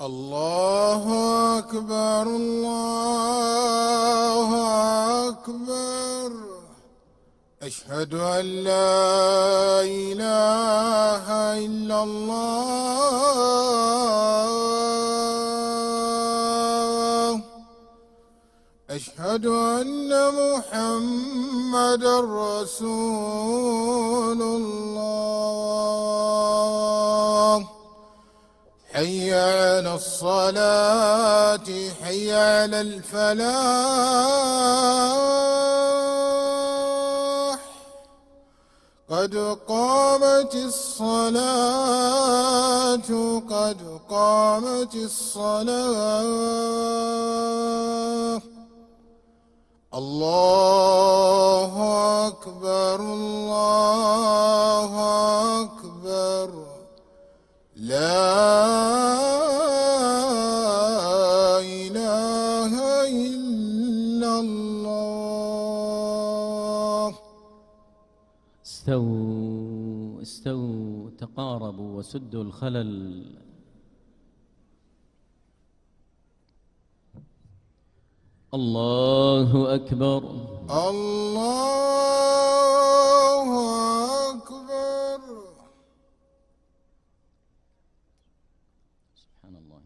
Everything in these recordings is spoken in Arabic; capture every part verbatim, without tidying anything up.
الله أكبر الله أكبر. أشهد أن لا إله إلا الله. أشهد أن محمدًا رسول الله. حي على الصلاة حي على الفلاح. قد قامت الصلاة قد قامت الصلاة. الله أكبر الله أكبر. لا إله إلا الله. استووا استووا تقاربوا وسدوا الخلل. الله أكبر الله أكبر. سبحان الله.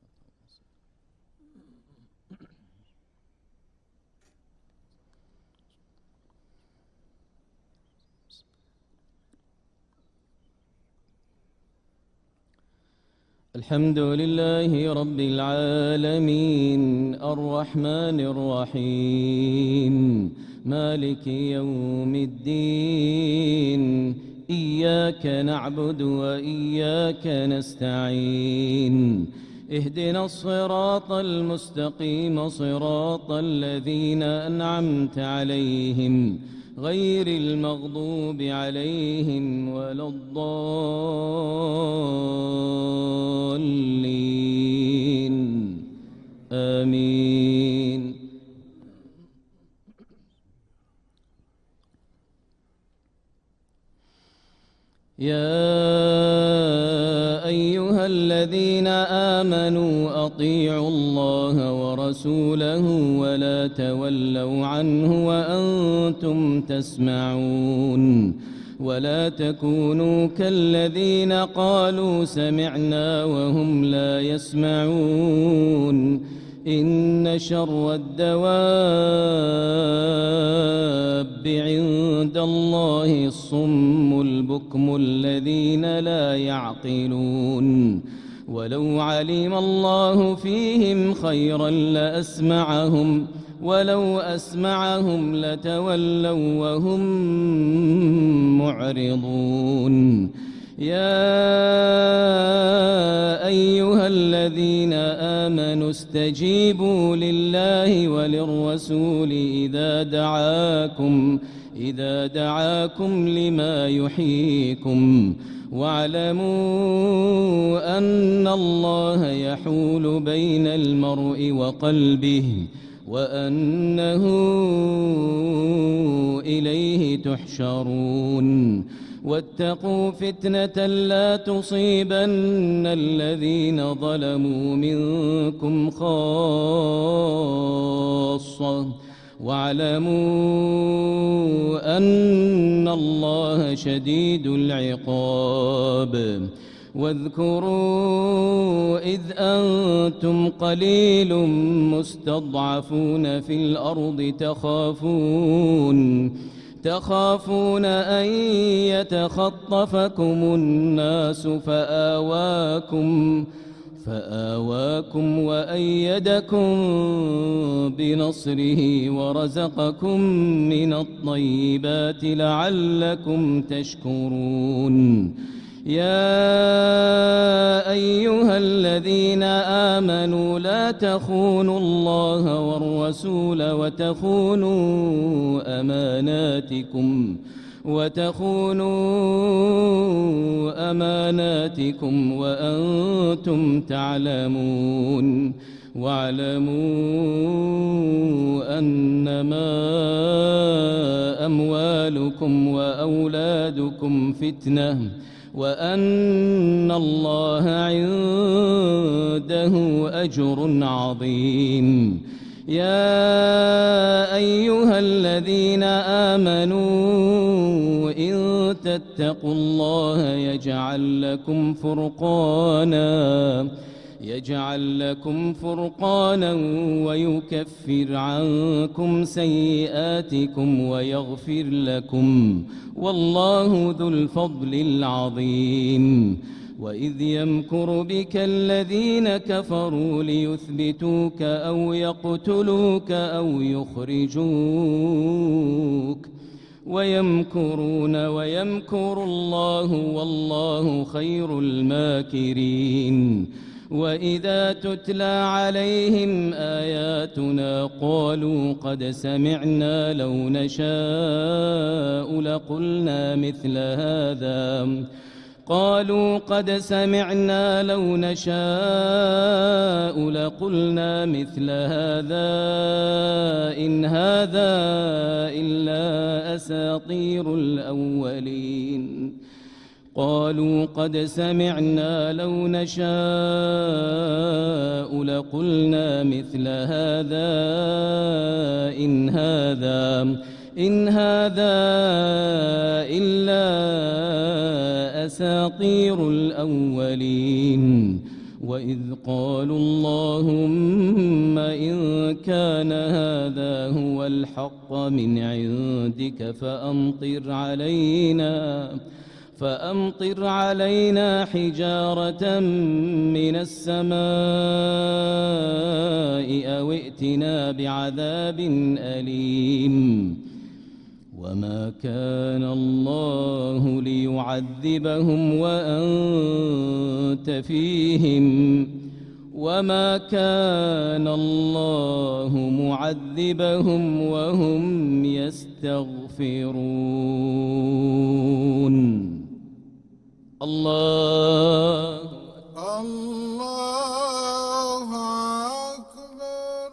الحمد لله رب العالمين الرحمن الرحيم مالك يوم الدين. إياك نعبد وإياك نستعين. اهدنا الصراط المستقيم صراط الذين أنعمت عليهم غير المغضوب عليهم ولا الضالين. آمين. يا أيها الذين آمنوا أطيعوا الله ورسوله ولا تولوا عنه وأنتم تسمعون. ولا تكونوا كالذين قالوا سمعنا وهم لا يسمعون. إن شر الدواب عند الله الصم البكم الذين لا يعقلون. ولو علم الله فيهم خيرا لأسمعهم ولو أسمعهم لتولوا وهم معرضون. يا أيها الذين آمنوا استجيبوا لله وللرسول إذا دعاكم إذا دعاكم لما يحييكم واعلموا أن الله يحول بين المرء وقلبه وأنه إليه تحشرون. واتقوا فتنة لا تصيبن الذين ظلموا منكم خاصة واعلموا أن الله شديد العقاب. واذكروا إذ أنتم قليل مستضعفون في الأرض تخافون تخافون أن يتخطفكم الناس فآواكم فآواكم وأيدكم بنصره ورزقكم من الطيبات لعلكم تشكرون. يا أيها الذين آمنوا لا تخونوا الله والرسول وتخونوا أماناتكم وتخونوا أماناتكم وأنتم تعلمون. واعلموا أنما أموالكم وأولادكم فتنة وأن الله عنده أجر عظيم. يا أيها الذين آمنوا إن تتقوا الله يجعل لكم فرقانا يجعل لكم فرقانا ويكفر عنكم سيئاتكم ويغفر لكم والله ذو الفضل العظيم. وإذ يمكر بك الذين كفروا ليثبتوك أو يقتلوك أو يخرجوك ويمكرون ويمكر الله والله خير الماكرين. وإذا تتلى عليهم آياتنا قالوا قد سمعنا لو نشاء لقلنا مثل هذا قالوا قد سمعنا لو نشاء لقلنا مثل هذا إن هذا إلا أساطير الأولين. قالوا قد سمعنا لو نشاء لقلنا مثل هذا إن هذا إن هذا إلا أساطير الأولين. وإذ قالوا اللهم إن كان هذا هو الحق من عندك فأمطر علينا فأمطر علينا حجارة من السماء أو ائتنا بعذاب أليم. وما كان الله ليعذبهم وأنت فيهم وما كان الله معذبهم وهم يستغفرون. الله الله أكبر.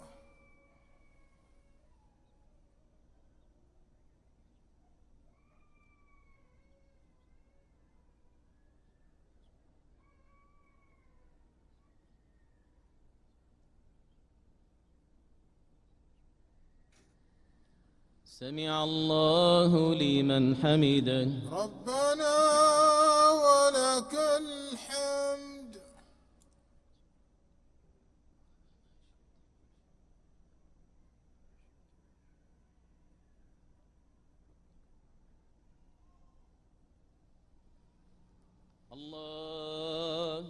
سمع الله لمن حمده. ربنا ولك الحمد. الله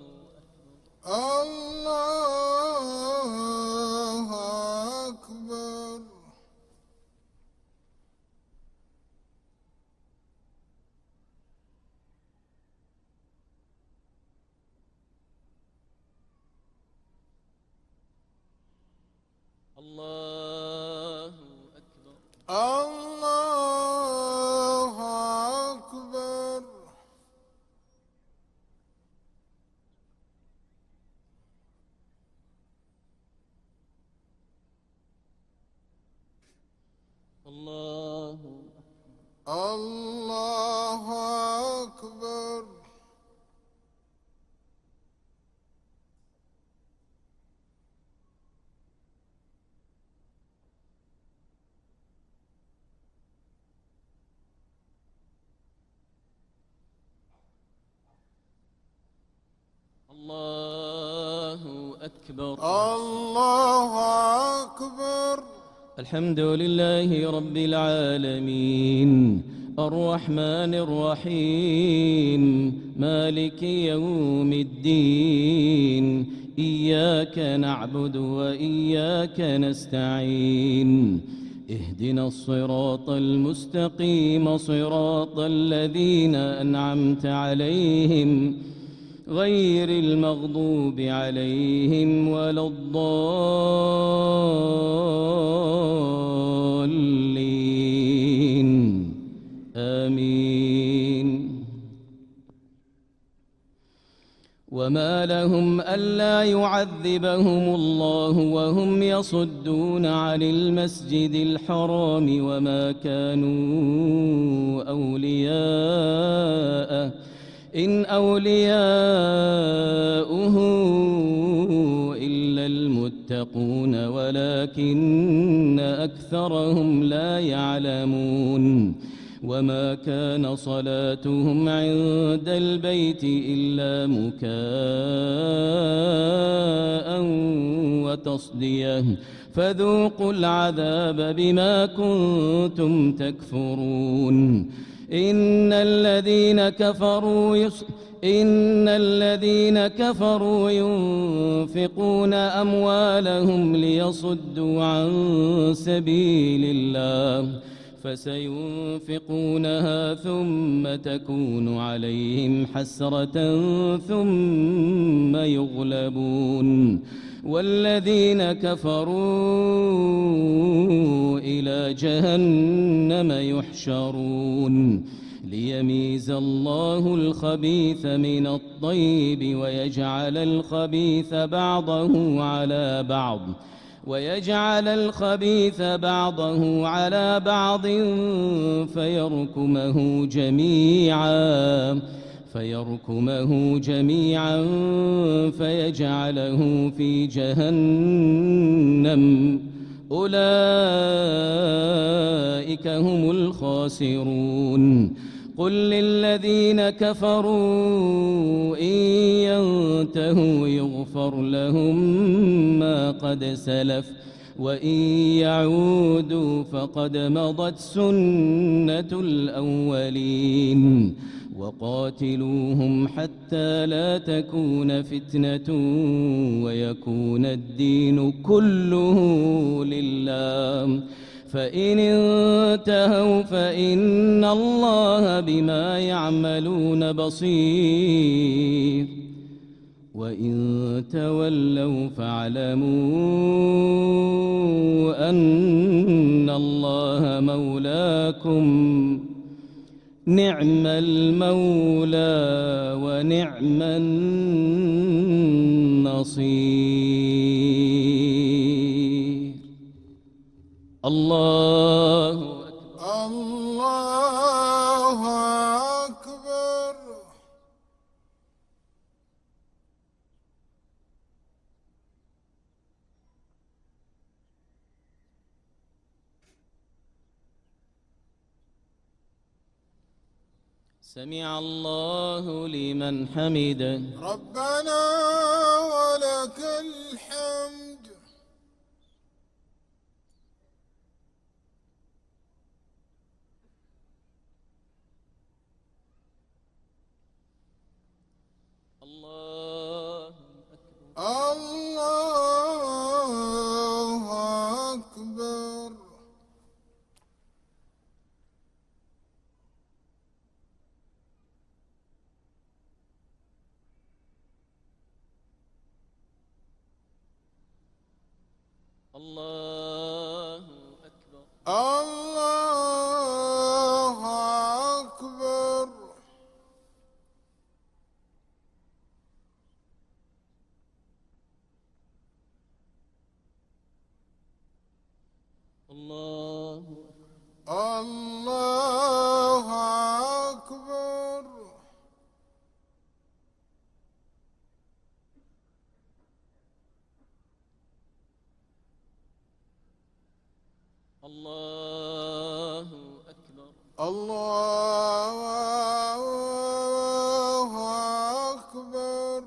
الله أكبر. الله أكبر. الله أكبر. الله الله أكبر. الله أكبر. الله أكبر. الحمد لله رب العالمين الرحمن الرحيم مالك يوم الدين إياك نعبد وإياك نستعين اهدنا الصراط المستقيم صراط الذين أنعمت عليهم غير المغضوب عليهم ولا الضالين آمين. وما لهم ألا يعذبهم الله وهم يصدون عن المسجد الحرام وما كانوا أولياءه إن أولياؤه إلا المتقون ولكن أكثرهم لا يعلمون وما كان صلاتهم عند البيت إلا مكاء وتصدية فذوقوا العذاب بما كنتم تكفرون إن الذين كفروا يص... إن الذين كفروا ينفقون أموالهم ليصدوا عن سبيل الله فسينفقونها ثم تكون عليهم حسرة ثم يغلبون والذين كفروا إلى جهنم يحشرون ليميز الله الخبيث من الطيب ويجعل الخبيث بعضه على بعض ويجعل الخبيث بعضه على بعض فيركمه جميعا فيركمه جميعا فيجعله في جهنم أولئك هم الخاسرون قل للذين كفروا إن ينتهوا يغفر لهم ما قد سلف وإن يعودوا فقد مضت سنة الأولين وقاتلوهم حتى لا تكون فتنة ويكون الدين كله لله فإن انتهوا فإن الله بما يعملون بصير وإن تولوا فاعلموا أن الله مولاكم نعم المولى ونعم النصير الله أكبر الله أكبر سمع الله لمن حمده ربنا ولك الحمد الله أكبر الله أكبر الله أكبر الله أكبر الله الله أكبر الله أكبر الله أكبر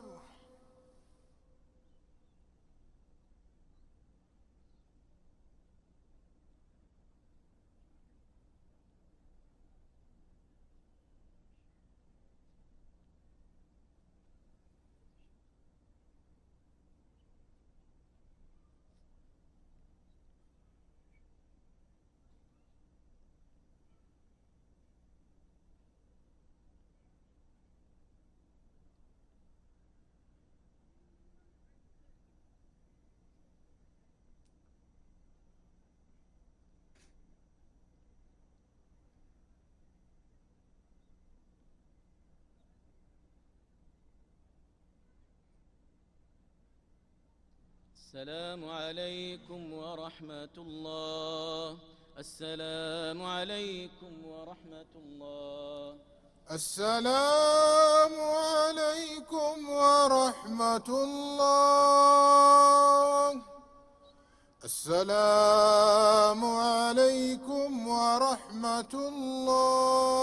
السلام عليكم ورحمة الله السلام عليكم ورحمة الله السلام عليكم ورحمة الله. السلام عليكم ورحمة الله.